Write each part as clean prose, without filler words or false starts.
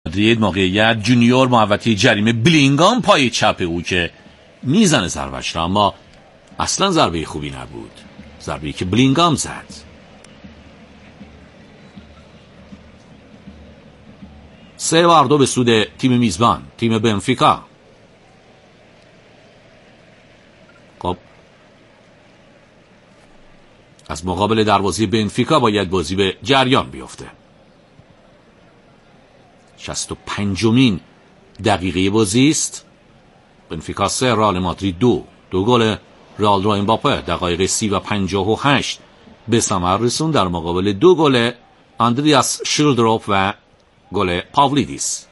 مادرید موقعیت جونیور محوطه جریمه بلینگام پای چپ او که میزنه ضربه‌اش را، اما اصلا ضربه خوبی نبود، ضربه‌ای که بلینگام زد. سه بار دو به سود تیم میزبان، تیم بنفیکا. خب از مقابل دروازه بنفیکا باید بازی به جریان بیفته. 65مین دقیقه بازی است. بنفیکا 3 رئال مادرید 2 گل رئال رو امباپه دقایق 30 و 58 به ثمر رسون در مقابل 2 گل اندریاس شیلدروف و گل پاولیدیس.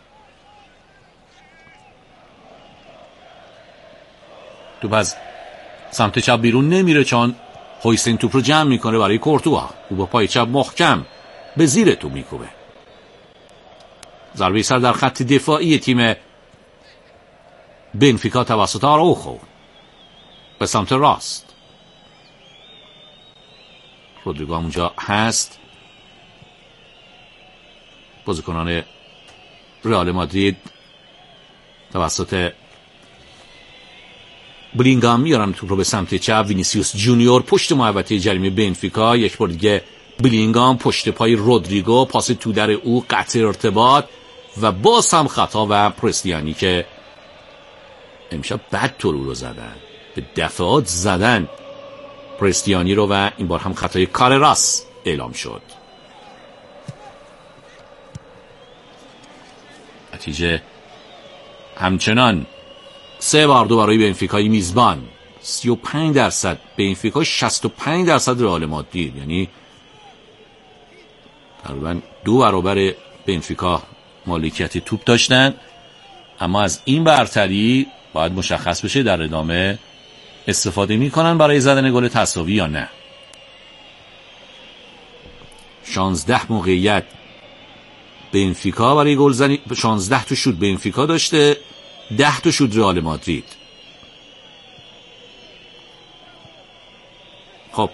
توپ از سمت چپ بیرون نمیره چون هویسن توپ رو جمع میکنه برای کورتوا. او با پای چپ محکم به زیر توپ میکوبه. ضربه سر در خط دفاعی تیم بنفیکا توسط آراوخو به سمت راست. رودریگو اونجا هست. بازیکنان رئال مادرید توسط بلینگام میارن توپ رو به سمت چپ. وینیسیوس جونیور پشت محوطه جریمه بنفیکا. یک بار دیگه بلینگام پشت پای رودریگو، پاس تو در او، قطع ارتباط و باز هم خطا و پرستیانی که امشب بد طور رو زدن، به دفعات زدن پرستیانی رو و این بار هم خطای کارراس اعلام شد. نتیجه همچنان 3 بار 2 برای بنفیکای میزبان. 35% بنفیکا، 65% رئال مادرید، یعنی تقریبا 2 برابر بنفیکا مالکیت توپ داشتن. اما از این برتری باید مشخص بشه در ادامه استفاده میکنن برای زدن گل تساوی یا نه. 16 موقعیت بنفیکا برای گلزنی، 16 تا شوت بنفیکا داشته، 10 تا شوت رئال مادرید. خب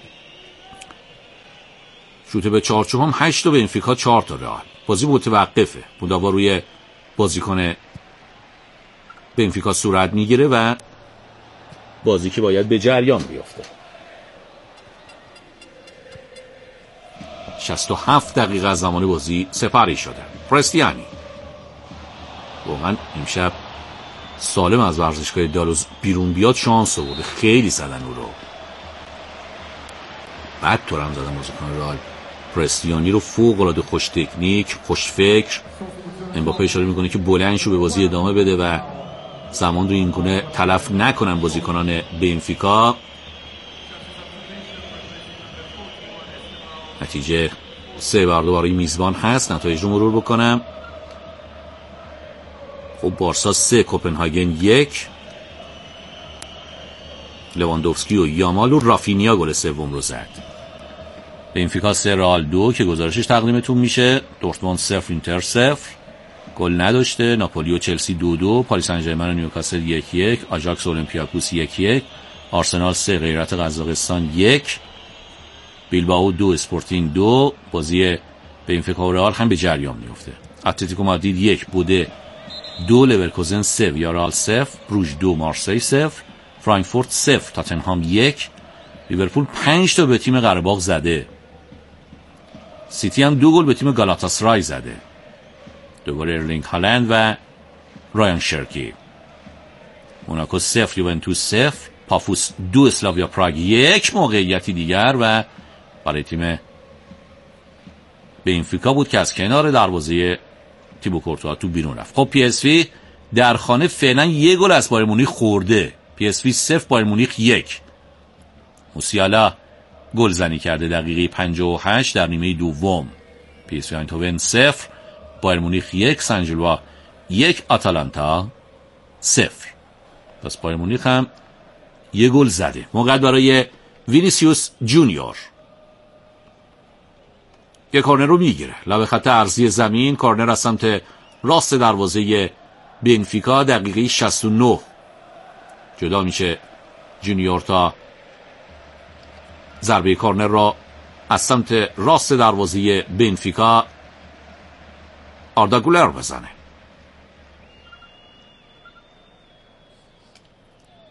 شوت به چارچوب هم 8 تا بنفیکا، 4 تا رئال. بازی متوقفه، مداوا روی بازیکن بنفیکا صورت میگیره و بازی که باید به جریان بیفته. 67 دقیقه از زمان بازی سپری شده. پرستیانی واقعا امشب سالم از ورزشگاه دالوز بیرون بیاد شانس آورده، خیلی زدن او رو، بعد طورم زدن بازیکن رئال. پرستیانی رو فوق العاده خوش تکنیک، خوش فکر. امباپه اشاره میکنه که بلند شو به بازی ادامه بده و زمان رو این گونه تلف نکنن بازیکنان بنفیکا. نتیجه 3 بر 2 برای میزبان هست. نتایج رو مرور بکنم. خب بارسا 3 کوپنهاگن 1. لواندوفسکی و یامال و رافینیا گل سوم رو زد. بنفیکا 3 رئال 2 که گزارشش تقدیمتون میشه. دورتموند 0 اینتر 0. گل نداشته. ناپولی و چلسی 2-2. پاریس سن ژرمن و نیوکاسل 1-1. آژاکس و اولمپیاکوس 1-1. آرسنال 3 غیرت قزاقستان 1. بیلبائو 2 اسپورتینگ 2. بازی بنفیکا و رئال هم به جریان میفته. اتلتیکو مادرید 1 بوده 2 لورکوزن 0 ویارال 0 بروژ 2 مارسی 0 فرانکفورت 0 تاتنهام 1. لیورپول 5 تا به تیم قره‌باغ زده. سیتی هم 2 گل به تیم گالاتاسرای زده. 2 گل ارلینگ هالند و رایان شرکی. موناکو 0 یوونتوس 0. پافوس 2 اسلاویا پراگ 1. موقعیتی دیگر و برای تیم بنفیکا بود که از کنار دروازه تیبو کورتوا تو بیرون رفت. خب پی اس وی در خانه فعلا 1 گل از بایر مونیخ خورده. پی اس وی 0 بایر مونیخ 1. موسیالا گل زنی کرده دقیقه 58 در نیمه دوم. پی اس وی اینتوون 0 بایر مونیخ 1 سنجلوا 1 آتالانتا 0. پس بایر مونیخ هم 1 گل زده. موقع برای وینیسیوس جونیور. یک کورنر رو میگیره لب خط عرضی زمین. کورنر از سمت راست دروازه بنفیکا. دقیقه 69 جدا میشه جونیور تا ضربه کورنر را از سمت راست دروازه بنفیکا آردا گولر بزنه.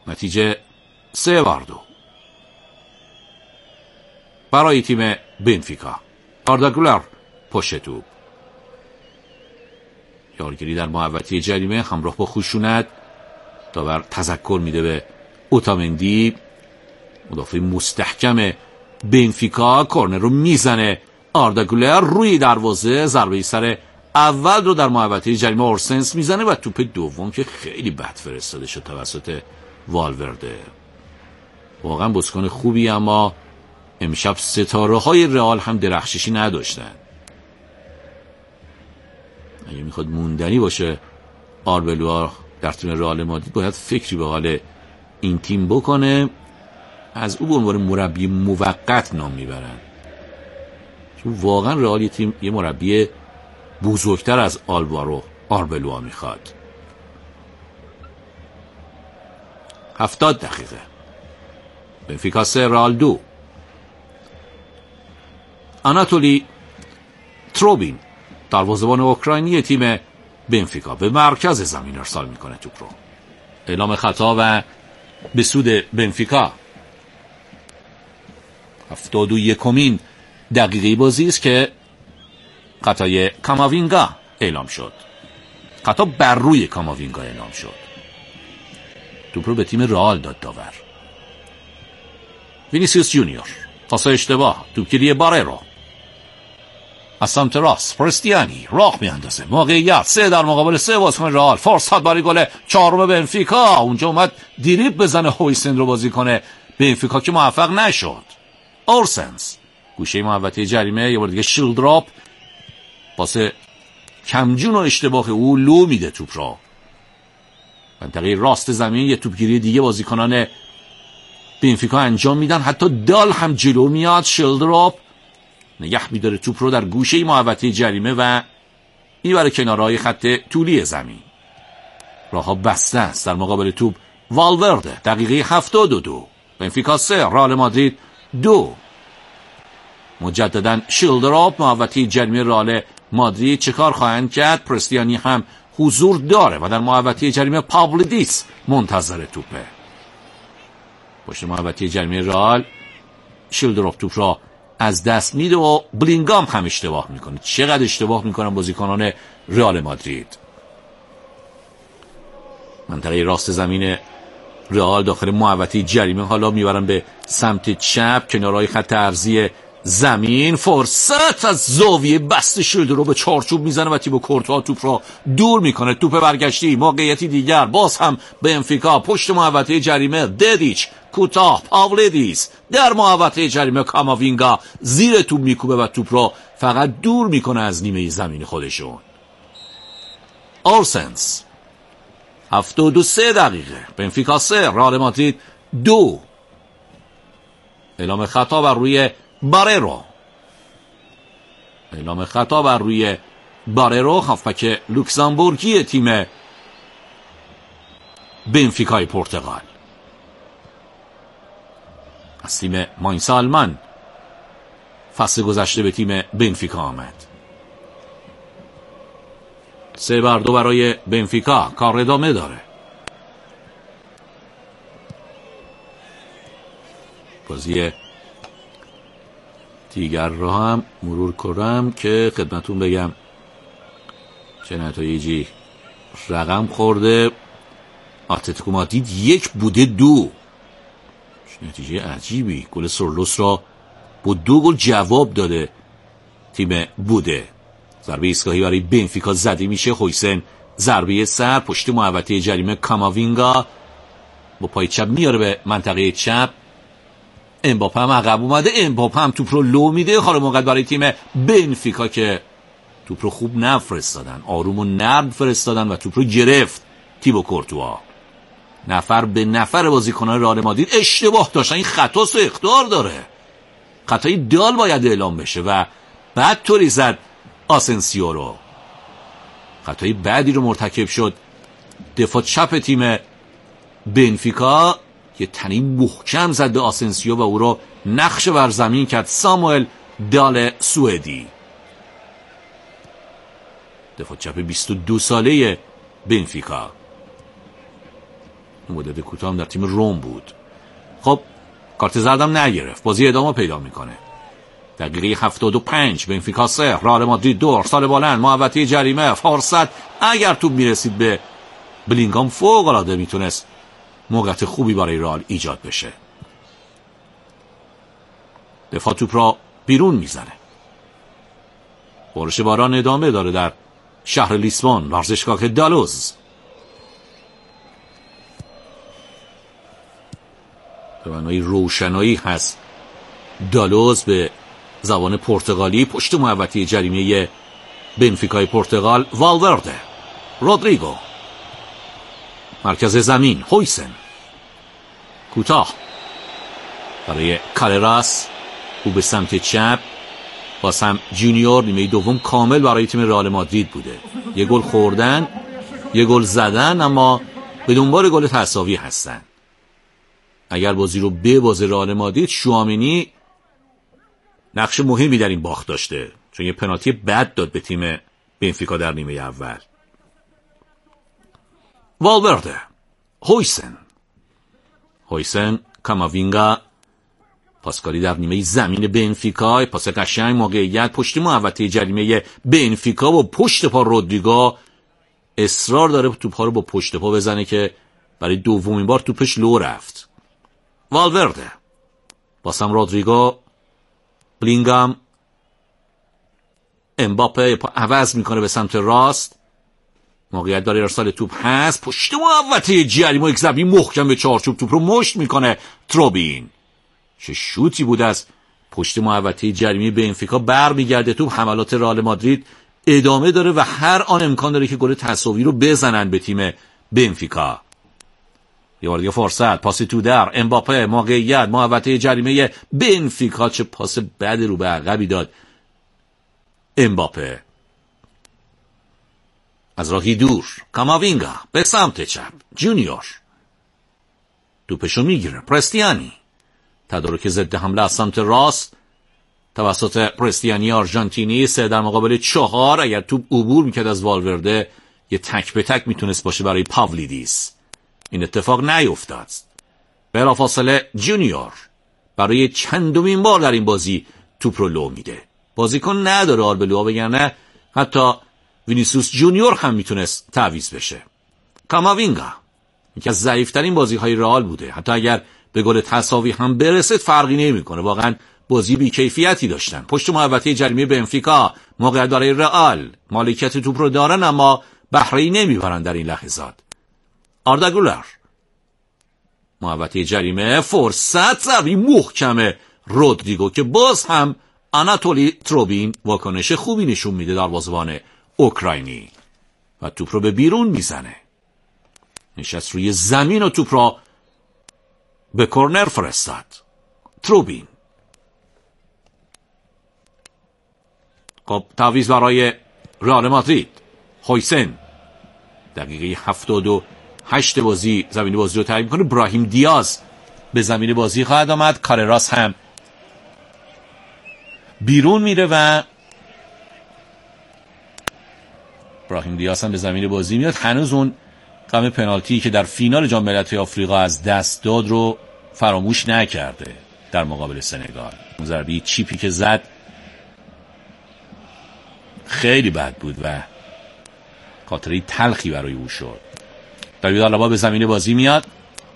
نتیجه 3-2 برای تیم بنفیکا. آردا گولر پشت توپ، یارگیری در محوطه جریمه همراه با خشونت. داور تذکر میده به اوتامندی، مدافع مستحکم بنفیکا. کورنر رو میزنه آردا گولر روی دروازه. ضربه سر اول رو در محوطه جریمه اورسنس میزنه و توپ دوم که خیلی بد فرستاده شد توسط والورده. واقعا بازیکن خوبی، اما امشب ستاره های رئال هم درخششی نداشتن. اگه میخواد موندنی باشه آربلوا در تیم رئال مادرید، باید فکری به حال این تیم بکنه. از او به عنوان مربی موقت نام میبرن، چون واقعا رئال یه مربی بزرگتر از آلوارو آربلوا میخواد. 70 دقیقه بنفیکا 3 رئال 2. آناتولی تروبین دروازه‌بان اوکراینی تیم بنفیکا به مرکز زمین ارسال میکنه توپ رو. اعلام خطا و به سود بنفیکا. 71مین دقیقه بازی است که خطای کاماوینگا اعلام شد. خطا بر روی کاماوینگا اعلام شد. توپ رو به تیم رئال داد داور. وینیسیوس جونیور پاس اشتباه، توپگیری باررو از سمت راست. پرستیانی راه میاندازه، موقعیت 3 در مقابل 3 بازیکن رئال. فرصت برای گل چهارم بنفیکا. اونجا اومد دریبل بزنه هویسن رو بازی کنه بنفیکا که موفق نشد. اورسنس گوشه محوطه جریمه، یه بار دیگه شیلدراپ، پاس کمجون و اشتباه او لو میده توپ را. منطقه راست زمین یه توپگیری دیگه بازیکنان بنفیکا انجام میدن، حتی دال هم جلو میاد. شیلدراپ نگه میداره توپ رو در گوشه محوطه جریمه و میبره کنارهای خط طولی زمین. راهها بسته است در مقابل توپ. والورده دقیقه 72 بنفیکا 3 رئال مادرید 2. مجددا شیلدراپ محوطه جریمه رئال مادرید. چه کار خواهند کرد؟ پرستیانی هم حضور داره و در محوطه جریمه پاولدیس منتظر توپه. پشت محوطه جریمه رئال شیلدراپ توپ را از دست میده و بلینگام هم اشتباه میکنه. چقدر اشتباه میکنن بازیکنان رئال مادرید. منطقه راست زمین رئال داخل محوطه جریمه، حالا میبرن به سمت چپ کنارهای خط عرضی زمین. فرصت از زاویه بسته شده رو به چارچوب میزنه و تیبو کورتوا توپ را دور میکنه. توپ برگشتی، موقعیتی دیگر، باز هم بنفیکا پشت محوطه جریمه. ددیچ کوتاه، پاولدیس در محوطه جریمه. کاماوینگا زیر توپ میکوبه و توپ را فقط دور میکنه از نیمه زمین خودشون. اورسنس 73 دقیقه بنفیکا 3 رئال مادرید 2. اعلام خطا بر روی باررو. اعلام خطا بر روی باررو، هافبک لوکزامبورگی تیم بنفیکای پرتغال. از تیم ماینس آلمان فصل گذشته به تیم بنفیکا آمد. 3-2 برای بنفیکا. کار ادامه داره. بازی دیگر رو هم مرور کنم که خدمتون بگم چه نتایجی رقم خورده. اتلتیکو مادرید 1 بوده 2. نتیجه عجیبی. گل سورلوس را با 2 گل جواب داده تیم بوده. ضربه ایستگاهی برای بنفیکا زده میشه. هویسن ضربه سر پشت محوطه جریمه. کاماوینگا با پای چپ میاره به منطقه چپ. امباپه هم عقب اومده. امباپه هم توپ رو لو میده. حالا موقع برای تیم بنفیکا که توپ رو خوب نفرستادن، آروم و نرم فرستادن و توپ رو گرفت تیبو کورتوا. نفر به نفر بازیکنان رئال مادرید اشتباه داشتن. این خطا سو اخطار داره. خطای دال باید اعلام بشه و بعد طوری زد آسنسیو رو. خطای بعدی رو مرتکب شد دفاع چپ تیم بنفیکا. یه تنی محکم زد به آسنسیو و او رو نقش بر زمین کرد. ساموئل دال سوئدی، دفاع چپ 22 ساله بنفیکا. مدت کوتاه هم در تیم روم بود. خب کارت زردم نگرفت، بازی ادامه پیدا میکنه. دقیقه 75 بنفیکا 3 رئال مادرید 2. ارسال بلند، محوطه جریمه، فرصت. اگر توپ میرسید به بلینگام فوق العاده میتونست موقعیت خوبی برای رئال ایجاد بشه. دفاع توپ را بیرون میزنه. بارش باران ادامه داره در شهر لیسبون، ورزشگاه دالوز. به معنای روشنایی هست دالوز به زبان پرتغالی. پشت محوطه جریمه بنفیکای پرتغال والورده، رودریگو، مرکز زمین هویسن، کوتاه برای کالراس، او به سمت چپ. باسم جونیور نیمه دوم کامل برای تیم رئال مادرید بوده. یه گل خوردن، یه گل زدن، اما به دنبال گل تساوی هستن. اگر بازی رو ببازه رئال مادرید، شوامینی نقش مهمی در این باخت داشته، چون یه پنالتی بد داد به تیم بنفیکا در نیمه اول. والورده، هویسن، کاماوینگا، پاسکاری در نیمه زمین بنفیکا، پاس قشنگ، موقعیت پشت محوطه جریمه بنفیکا و پشت پا رودریگو اصرار داره توپ‌ها رو با پشت پا بزنه که برای دومین بار توپش لو رفت. والورده، باسم رودریگو، بلینگام، امباپه پا عوض میکنه به سمت راست، موقعیت داره، ارسال توپ هست، پشت محوطه جریمه، یک ضربه محکم به چارچوب، توپ رو مشت میکنه تروبین. چه شوتی بود از پشت محوطه جریمه بنفیکا، برمیگرده توپ. حملات رئال مادرید ادامه داره و هر آن امکان داره که گل تساوی رو بزنن به تیم بنفیکا. یه بار دیگه فرصت، پاس تو در امباپه، موقعیت محوطه جریمه بنفیکا. چه پاس بد رو به عقبی داد امباپه. از راهی دور کاماوینگا به سمت چپ، جونیور توپشو میگیره، پرستیانی، تدارک ضد حمله از سمت راست توسط پرستیانی آرژانتینی، 3 در مقابل 4. اگر توپ عبور میکرد از والورده، یه تک به تک میتونست باشه برای پاولیدیس. این اتفاق نیفتاد. بلافاصله جونیور برای چندمین بار در این بازی توپ رو لو میده. بازیکن نداره آر به لو بگن، نه حتی وینیسیوس جونیور هم میتونست تعویض بشه. کاماوینگا یکی از ضعیف‌ترین بازی‌های رئال بوده، حتی اگر به گل تساوی هم برسید فرقی نمی‌کنه. واقعا بازی بی‌کیفیتی داشتن. پشت محوطه جریمه بنفیکا، موقعیت برای رئال، مالکیت توپ رو دارن اما بهره‌ای نمیبرن در این لحظات. آردا گولر، محوطه جریمه، فرصت، ضربه محکم رودریگو که باز هم آناتولی تروبین واکنش خوبی نشون میده، دروازه‌بان اوکراینی، و توپ رو به بیرون میزنه. نشست روی زمین و توپ رو به کورنر فرستاد. تروبین. خب تعویض برای رئال مادرید، هویسن دقیقه 78 بازی زمین بازی رو تعیین کنه. براهیم دیاز به زمین بازی خواهد آمد. کارراس هم بیرون میره و براهیم دیاز هم به زمین بازی میاد. هنوز اون غم پنالتی که در فینال جام ملت‌های آفریقا از دست داد رو فراموش نکرده در مقابل سنگال. اون ضربه چیپی که زد خیلی بد بود و خاطره تلخی برای او شد. داوید آلابا به زمین بازی میاد.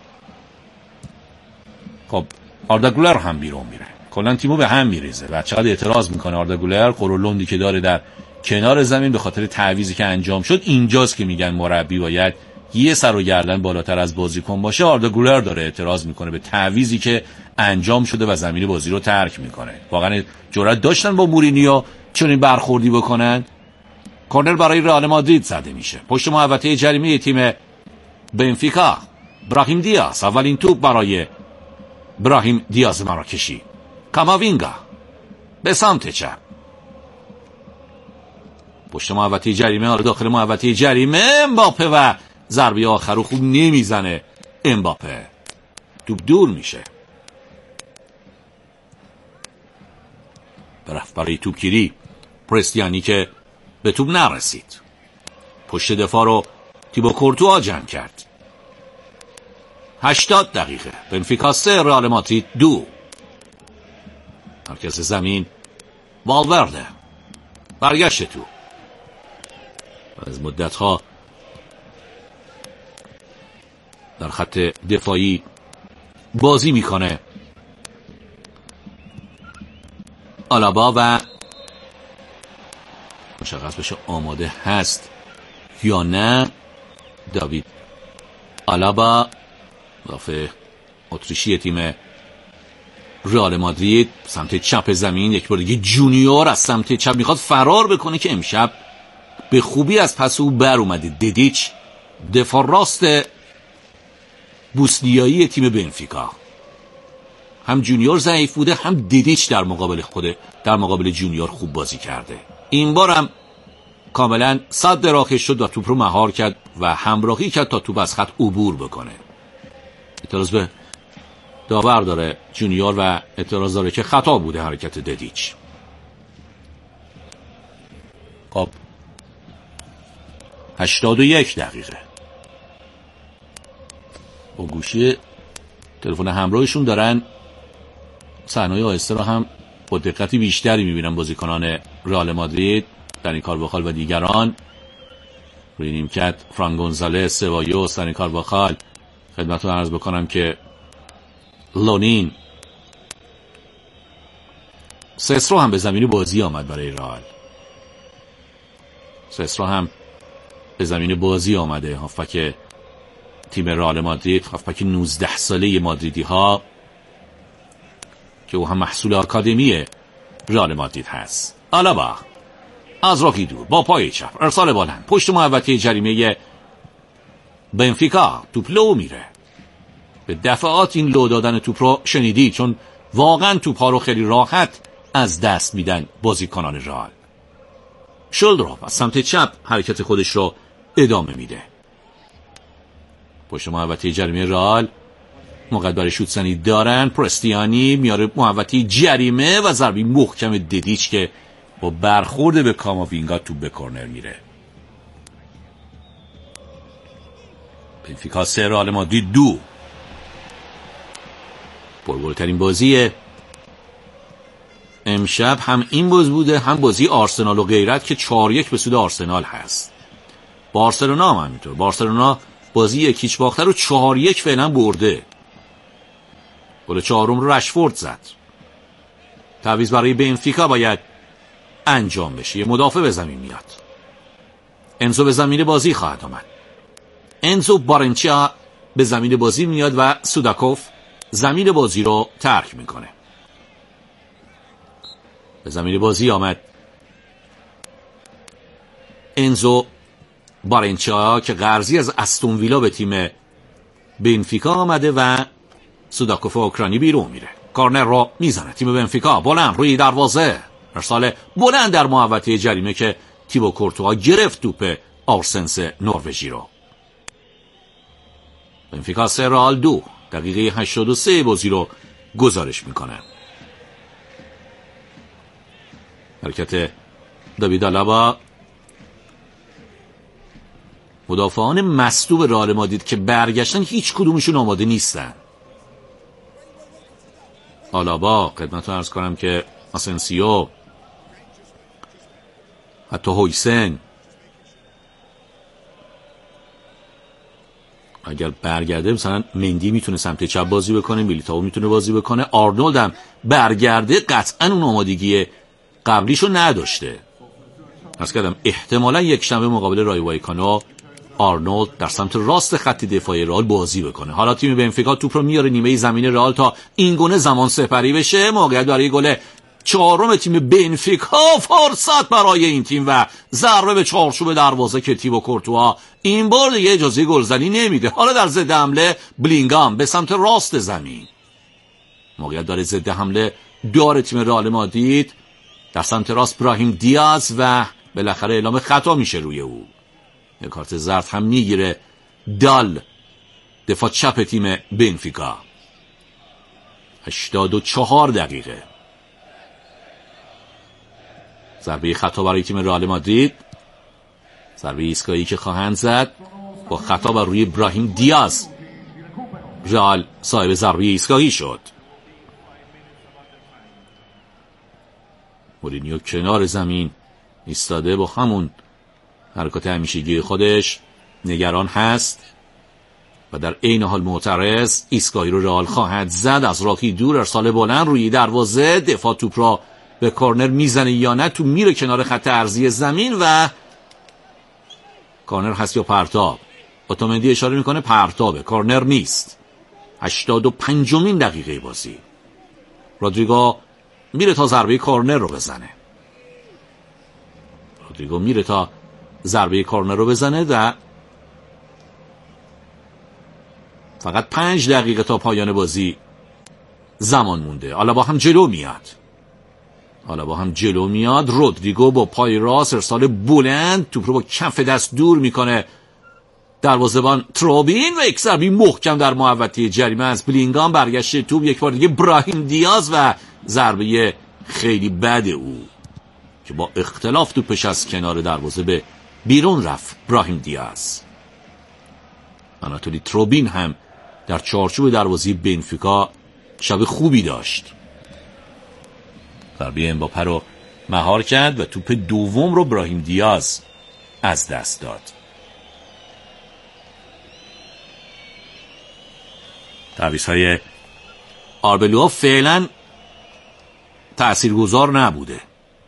خب آردا گولر هم بیرون میره. کلا تیمو به هم میریزه و چقدر اعتراض میکنه آردا گولر. قرولندی که داره در کنار زمین به خاطر تعویضی که انجام شد. اینجاست که میگن مربی باید یه سر و گردن بالاتر از بازیکن باشه. آردا گولر داره اعتراض میکنه به تعویضی که انجام شده و زمین بازی رو ترک میکنه. واقعا جرأت داشتن با مورینیو چنین برخوردی بکنن. کورنر برای رئال مادرید زده میشه. پشت محوطه جریمه تیم بنفیکا، براهیم دیاز، اولین توپ برای براهیم دیاز مراکشی. کاماوینگا به سمت چپ، پشت محوطه جریمه، حالا داخل محوطه جریمه امباپه و ضربه آخر رو خوب نمیزنه امباپه. توپ دور میشه. برفت برای توپگیری پرستیانی که به توپ نرسید. پشت دفاع رو تیبو کورتوا جمع کرد. 80 دقیقه. بنفیکا 3 رئال مادرید 2. مرکز زمین والورده برگشت تو از مدتها در خط دفاعی بازی میکنه. آلابا و مشخص بشه آماده هست یا نه. داوید آلابا مدافع اتریشی تیم رئال مادرید سمت چپ زمین. یک بار دیگه جونیور از سمت چپ میخواد فرار بکنه که امشب به خوبی از پس او بر اومده. ددیچ دفاع راست بوسنیایی تیم بنفیکا. هم جونیور ضعیف بوده، هم ددیچ در مقابل جونیور خوب بازی کرده. این بار هم کاملا صد راکش شد و توپ رو مهار کرد و همراهی کرد تا توپ از خط عبور بکنه. اعتراض به داور داره جونیور و اعتراض داره که خطا بوده حرکت ددیچ. خب 81 دقیقه. با گوشی تلفن همراهشون دارن صحنه‌های آهسته رو هم با دقتی بیشتری میبینن بازیکنان رئال مادرید، دنی کارواخال و دیگران. روی نیمکت فران گونزالز، سبایوس، دنی کارواخال. خدمتتون عرض بکنم که لونین سسرو هم به زمین بازی آمد برای رئال. سسرو هم به زمین بازی آمده. هافبک تیم رئال مادرید، هافبک 19 ساله مادریدی ها که او هم محصول آکادمی رئال مادرید هست. آلابا از راکی دور با پای چپ ارسال بلند پشت محوطه جریمه بنفیکا. توپ لو میره. به دفعات این لو دادن توپ رو شنیدی، چون واقعا توپ ها رو خیلی راحت از دست میدن بازیکنان رئال. شولدروپ از سمت چپ حرکت خودش رو ادامه میده. پشت محوطه جریمه رئال موقع برای شوت زنی دارن. پرستیانی میاره محوطه جریمه و ضربه محکم ددیچ که با برخورد به کاماوینگا توپ به کرنر میره. بنفیکا 3 رئال مادرید 2. پرگل‌ترین بازی امشب هم این باز بوده، هم بازی آرسنال و غیرت که 4-1 به سود آرسنال هست. بارسلونا هم همینطور. بارسلونا بازی 1-0 باخته رو 4-1 فعلا برده. گل چهارم رو رشفورد زد. تعویض برای بنفیکا باید انجام بشه. یه مدافع به زمین میاد. انزو به زمین بازی خواهد آمد. انزو بارنچیا به زمین بازی میاد و سوداکوف زمین بازی رو ترک میکنه. به زمین بازی آمد انزو بارنچیا که قرضی از استون ویلا به تیم بنفیکا آمده و سوداکوف اوکراینی بیرون میره. کارنر رو میزنه تیم بنفیکا. بلند روی دروازه ارسال بلند در محوطه جریمه که تیبو کورتوا گرفت توپ آرسنس نروژی رو. بنفیکا 3 رئال 2. دقیقه 83 بازی رو گزارش میکنه. حرکت داوید آلابا. مدافعان مصدوم رئال مادرید که برگشتن هیچ کدومشون آماده نیستن. آلابا خدمتتون عرض کنم که آسنسیو، حتی هویسن اگر برگرده مثلا مندی میتونه سمت چپ بازی بکنه، میلیتائو میتونه بازی بکنه، آرنولد هم برگرده قطعا اون آمادگی قبلیشو نداشته. عرض کردم احتمالا یک شنبه مقابل رای وایکانو آرنولد در سمت راست خط دفاعی رئال بازی بکنه. حالا تیم بنفیکا توپ رو میاره نیمه زمین رئال تا این گونه زمان سپری بشه. موقعیت برای گل چهارم تیم بنفیکا. فرصت برای این تیم و ضربه به چارچوب دروازه که تیبو کورتوا این بار دیگه اجازه گلزنی نمیده. حالا در ضد حمله بلینگام به سمت راست زمین. موقعیت داره ضد حمله داره تیم رئال مادرید در سمت راست. براهیم دیاز و بالاخره اعلام خطا میشه روی او. یک کارت زرد هم میگیره دال دفاع چپ تیم بنفیکا. 84 دقیقه. ضربه خطا برای تیم رئال مادرید. ضربه ایستگاهی که خواهند زد با خطا بر روی براهیم دیاز. رئال صاحب ضربه ایستگاهی شد. مورینیو کنار زمین ایستاده با همون حرکات همیشگی خودش نگران هست و در عین حال معترض. ایستگاهی رو رئال خواهد زد، از راکی دور ارسال بلند روی دروازه، دفاع توپ را به کورنر میزنه یا نه، تو میره کنار خط عرضی زمین و کورنر هست یا پرتاب. اتومندی اشاره میکنه پرتابه، کورنر نیست. 85مین دقیقه بازی. رودریگو میره تا ضربه کورنر رو بزنه. و فقط 5 دقیقه تا پایان بازی زمان مونده. حالا با هم جلو میاد. رودریگو با پای راست ارسال بلند، توپ رو با کف دست دور میکنه دروازه‌بان تروبین و یک ضربه محکم در محوطه جریمه از بلینگام. برگشت توپ یک بار دیگه براهیم دیاز و ضربه خیلی بد او که با اختلاف توپش از کنار دروازه به بیرون رفت. براهیم دیاز. آناتولی تروبین هم در چارچوب دروازه بنفیکا شب خوبی داشت. ضربه امباپه رو مهار کرد و توپ دوم رو براهیم دیاز از دست داد. تعویض‌های آربلوا فعلا تأثیرگذار نبوده.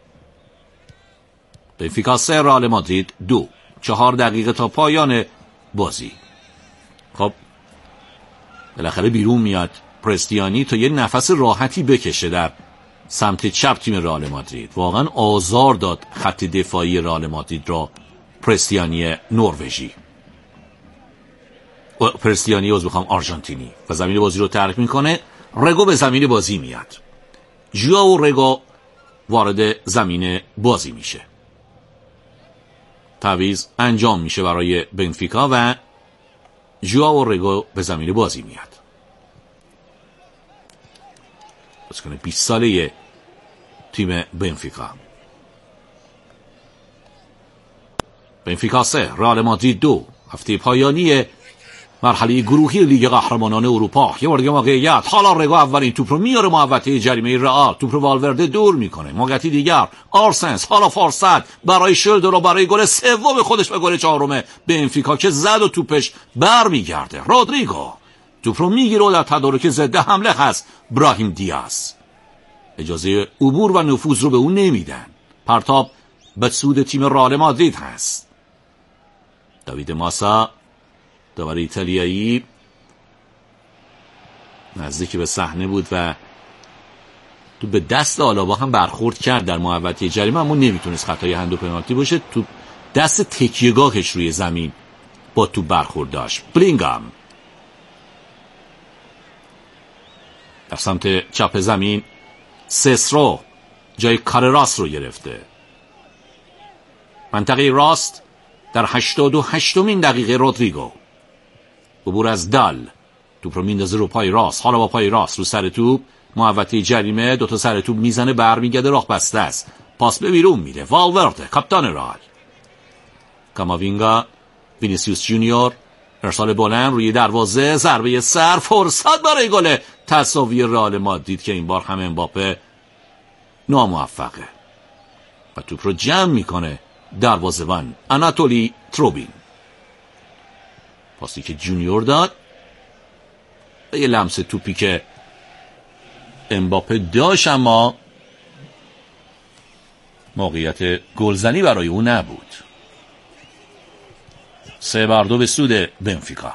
بنفیکا 3 رئال مادرید 2. 4 دقیقه تا پایان بازی. خب بالاخره بیرون میاد پرستیانی تا یه نفس راحتی بکشه در سمت چپ تیم رئال مادرید. واقعا آزار داد خط دفاعی رئال مادرید را پرستیانی نروژی. آرژانتینی و زمین بازی رو ترک میکنه. رگو به زمین بازی میاد. ژائو رگو وارد زمین بازی میشه. تعویض انجام میشه برای بنفیکا و ژائو رگو به زمین بازی میاد. بازیکن 20 ساله تیم بنفیکا. بنفیکا 3 رئال مادرید 2. هفته پایانی مرحله گروهی لیگ قهرمانان اروپا. یه بار دیگه موقعیت. حالا رگو اولین توپ رو میاره محوطه جریمه رئال. توپ رو والورده دور میکنه. موقعیتی دیگر آرسنس. حالا فرصت برای شلدر و برای گل سوم خودش و گل چهارم بنفیکا که زد و توپش برمیگرده. رودریگو توپ رو میگیره و در تدارک ضد حمله هست براهیم دیاز. اجازه عبور و نفوذ رو به اون نمیدن. پرتاب به سود تیم رئال مادرید هست. داوید ماسا داور ایتالیایی نزدیک به صحنه بود و تو به دست آلابا هم برخورد کرد در محوطه جریمه، اما نمیتونست خطای هند و پنالتی باشه. تو دست تکیه‌گاهش روی زمین با تو برخورد داشت. بلینگام در سمت چپ زمین سسرو جای کارراس رو گرفته. منطقه راست در 88مین دقیقه رودریگو عبور از دال. توپ رو میندازه رو پای راست. حالا با پای راست رو سر توپ محوطه جریمه 2 تا سر توپ میزنه، برمیگرده، راه بسته است. پاس به بیرون میده. والورده کاپیتان رئال. کاماوینگا وینیسیوس جونیور ارسال بلند روی دروازه، ضربه سر، فرصت برای گل تساوی رئال مادرید که این بار هم امباپه ناموفقه و توپ رو جمع میکنه دروازه‌بان آناتولی تروبین. پاسی که جونیور داد یه لمس توپی که امباپه داشت اما موقعیت گلزنی برای او نبود. 3-2 به سود بنفیکا.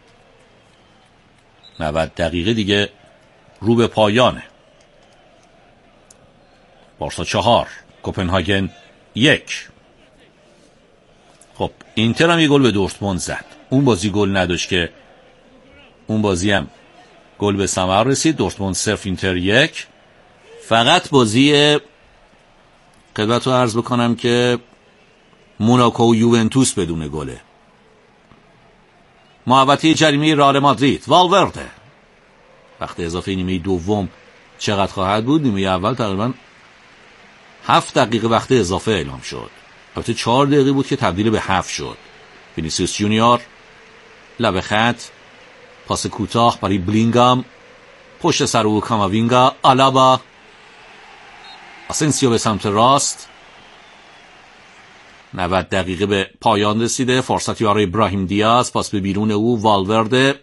90 دقیقه دیگه رو به پایانه. بارسا 4 کوپنهاگن 1. خب اینتر هم یه گل به دورتموند زد. اون بازی گل نداشت که اون بازی هم گل به ثمر رسید. دورتموند 0 اینتر 1. فقط بازی خدمت رو عرض بکنم که موناکو و یوونتوس بدون گله. محوطه جریمه رئال مادرید والورده. وقت اضافه نیمه دوم چقدر خواهد بود؟ نیمه اول تقریبا 7 دقیقه وقت اضافه اعلام شد. البته 4 دقیقه بود که تبدیل به 7 شد. وینیسیوس جونیور لب خط پاس کوتاه برای بلینگام، پشت سر او کاماوینگا، آلابا، آسنسیو به سمت راست. 90 دقیقه به پایان رسیده. فرصتی برای ابراهیم دیاز، پاس به بیرون او والورده.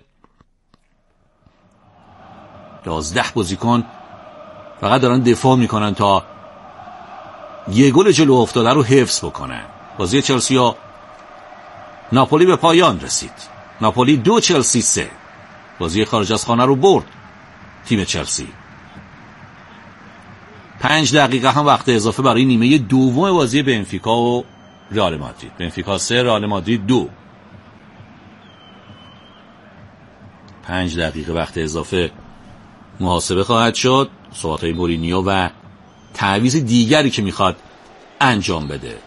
11 بازیکن فقط دارن دفاع میکنن تا یه گل جلو افتاده رو حفظ بکنن. بازی چلسی و ناپولی به پایان رسید. ناپولی 2 چلسی 3. بازی خارج از خانه رو برد تیم چلسی. 5 دقیقه هم وقت اضافه برای نیمه دوم بازی بنفیکا و رئال مادرید. بنفیکا 3 رئال مادرید 2. 5 دقیقه وقت اضافه محاسبه خواهد شد. صحبت‌های مورینیو و تعویض دیگری که میخواد انجام بده.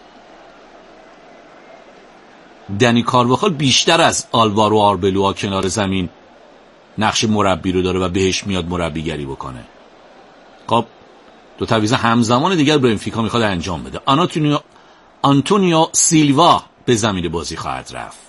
دنی کارواخال بیشتر از آلوارو آربلوا کنار زمین نقش مربی رو داره و بهش میاد مربیگری بکنه. خب 2 تعویض همزمان دیگر بنفیکا میخواد انجام بده. آنتونیو سیلوا به زمین بازی خواهد رفت.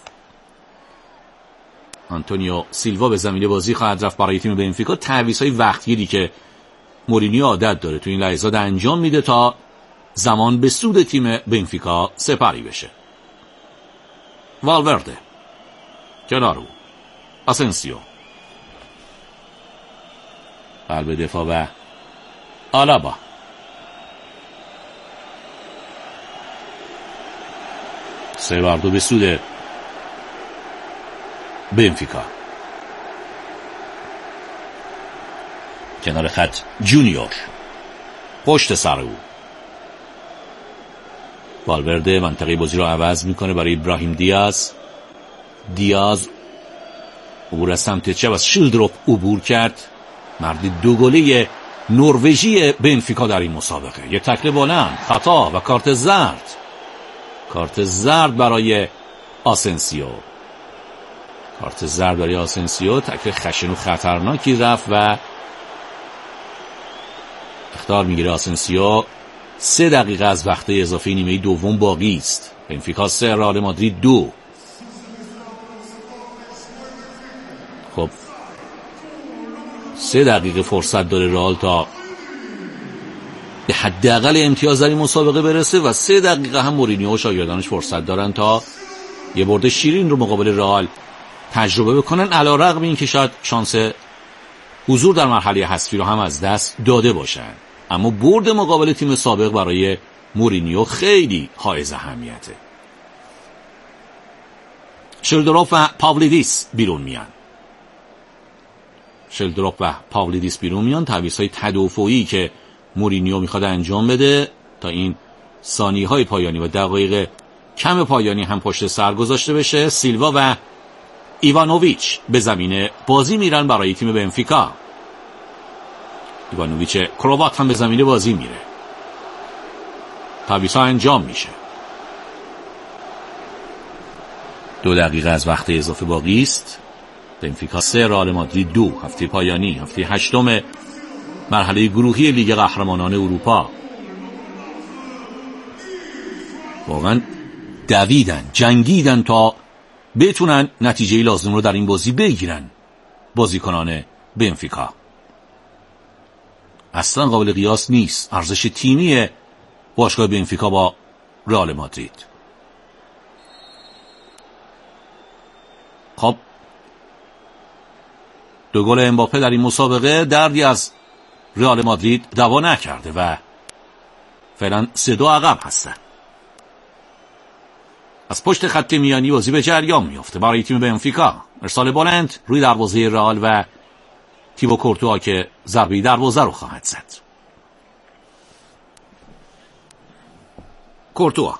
آنتونیو سیلوا به زمین بازی خواهد رفت برای تیم بنفیکا. تعویضهای وقتگیری که مورینیو عادت داره تو این لحظات انجام میده تا زمان به سود تیم بنفیکا سپری بشه. والورده کنار او، آسنسیو قلب دفاع و آلابا. سه بر دو به سود بنفیکا. کنار خط جونیور، پشت سر او والورده منطقه بازی رو عوض میکنه برای ابراهیم دیاز. دیاز عبور از سمت چپ از شیلدروپ عبور کرد. مرد 2 گله نروژی بنفیکا در این مسابقه. یک تکل بلند، خطا و کارت زرد. کارت زرد برای آسنسیو. کارت زرد برای آسنسیو. تکل خشن و خطرناکی رفت و اخطار میگیره آسنسیو. 3 دقیقه از وقت اضافه نیمه دوم باقی است. بنفیکا 3 رئال مادرید 2. خب 3 دقیقه فرصت داره رئال تا به حداقل امتیاز در این مسابقه برسه و 3 دقیقه هم مورینیو و شاگردانش فرصت دارن تا یه برد شیرین رو مقابل رئال تجربه بکنن، علیرغم اینکه شاید شانس حضور در مرحله حذفی رو هم از دست داده باشن. اما برد مقابل تیم سابق برای مورینیو خیلی حائز اهمیته. شیلدروپ و پاولیدیس بیرون میان. شیلدروپ و پاولیدیس بیرون میان. تعویض‌های تدافعی که مورینیو میخواد انجام بده تا این ثانیه‌های پایانی و دقایق کم پایانی هم پشت سر گذاشته بشه. سیلوا و ایوانوویچ به زمین بازی میرن برای تیم بنفیکا. ایوانوویچ کروات هم به زمین بازی میره. تعویض‌ها انجام میشه. 2 دقیقه از وقت اضافه باقی است. بنفیکا 3 رئال مادرید 2. هفته پایانی، هفته 8 مرحله گروهی لیگ قهرمانان اروپا. واقعا دویدن، جنگیدن تا بتونن نتیجه لازم رو در این بازی بگیرن. بازیکنان بنفیکا اصلا قابل قیاس نیست ارزش تیمی باشگاه بنفیکا با رئال مادرید. خب 2 گل امباپه در این مسابقه دردی از رئال مادرید دوا نکرده و فعلا 3-2 عقب هستن. از پشت خط میانی بازی به جریان میفته برای تیم بنفیکا. ارسال بلند روی دروازه رئال و تیبو کورتوا که ضربه دروازه رو خواهد زد. کورتوا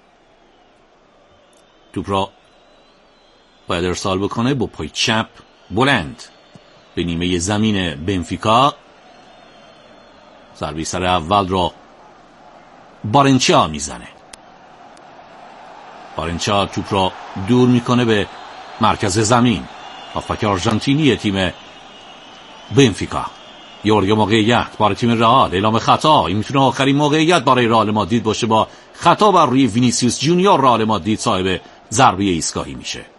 توپ را باید ارسال بکنه با پای چپ بلند به نیمه زمین بنفیکا. ضربه سر اول را بارنچا میزنه. بارنچا توپ را دور میکنه به مرکز زمین. هافبک آرژانتینی تیم بنفیکا. یه موقعیت برای تیم رئال. اعلام خطا. این میتونه آخرین موقعیت برای رئال مادرید باشه. با خطا بر روی وینیسیوس جونیور رئال مادرید صاحب ضربه ایستگاهی میشه.